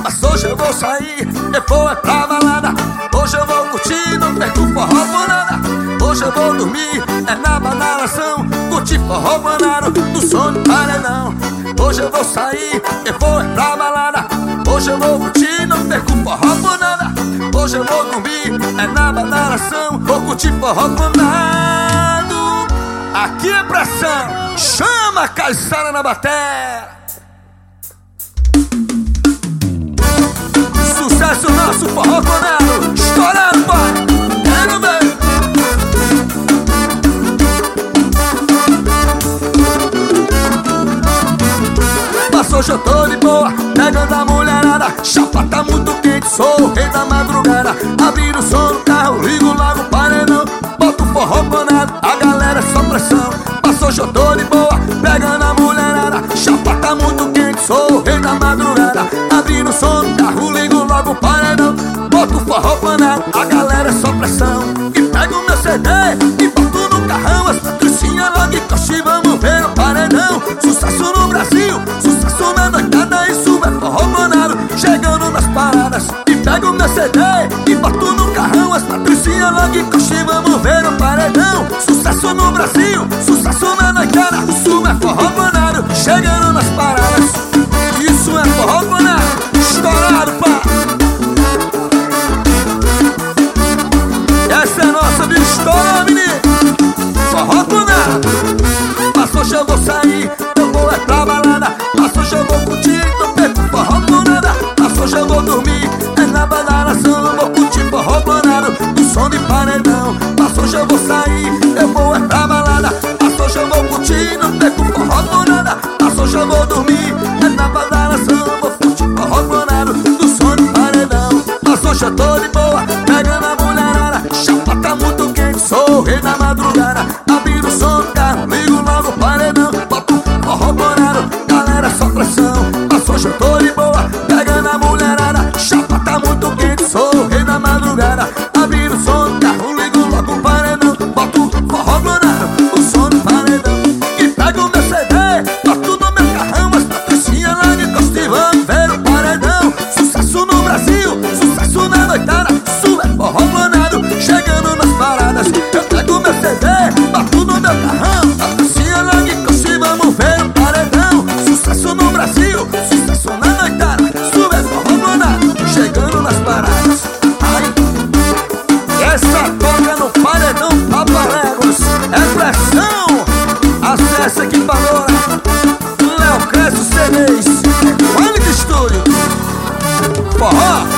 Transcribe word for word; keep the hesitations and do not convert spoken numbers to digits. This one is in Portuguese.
mas hoje eu vou sair, depois é pra balada. Hoje eu vou curtir, não perco forró por nada. Hoje eu vou dormir, é na badalação, curtir forró banado, no som de paredão. Hoje eu vou sair, depois é pra balada. Hoje eu vou curtir, não perco forró por nada. Hoje eu vou dormir, é na badalação, vou curtir forró banado. Aqui é pressão, chama a Caissara na bateria. Sucesso nosso, forró banado, estourado, pai. Quero ver. Passou, hoje eu tô de boa, pegando a mulherada. Chapa tá muito quente, sou o rei da madrugada. Abrindo o som do carro, ligo logo o paredão. Boto o forró banado, a galera é só pressão. Passou, hoje eu tô de boa, pegando a mulherada. Chapa tá muito quente, sou o rei da madrugada. Abrindo o som do carro, ligo logo o paredão. Boto o forró banado, a galera é só pressão. E pego o meu C D e boto no carrão. As patricinhas logo encoste, vamos ver o paredão. Sucesso no Brasil, sucesso na noitada, isso é forró banado, chegando nas paradas. E pego o meu C D e boto no carrão. As patricinhas logo encoste, vamos ver o paredão. Sucesso no Brasil, sucesso na noitada, isso é forró banado, chegando nas paradas. Isso é forró banado, estourado, pá. Essa é nossa, viu? Estoura, menino. Forró banado. Passou, hoje eu vou sair, eu vou é pra balada. Passou, hoje eu vou curtir, não perco forró banado. Passou, hoje eu vou dormir, é na badalação, eu vou curtir forró banado, no som de paredão. Passou, hoje eu vou sair, eu vou é pra balada. Passou, hoje eu vou curtir, não perco forró banado. Passou, hoje eu vou dormir, é na badalação, eu vou curtir forró banado, no som de paredão. Passou, hoje eu tô de boa, pegando a mulherada. Chapa tá muito quente, sou o rei da madrugada. Abrindo o som do carro, ligo logo o paredão. Boto forró banado, galera só pressão. Passou, hoje eu tô de boa, pegando a mulherada. Chapa tá muito quente, sou o rei da madrugada. Abrindo o som do carro, ligo logo o paredão. Boto forró banado, o som do paredão. E pego o meu C D, boto no meu carrão. As patricinhas lá de costa e vamos ver o paredão. Sucesso no Brasil, sucesso na noitada, isso é forró banado, chegando nas paradas. Eu pego o meu C D, boto no meu carrão. A patricinha lá de costa e vamos ver o paredão. Sucesso no Brasil, sucesso na noitada, isso é forró banado, chegando nas paradas. Ai, essa toca no paredão Papaléguas é pressão. Acesse aqui valora Léo Cresce C Ds, Quality Studio. Forró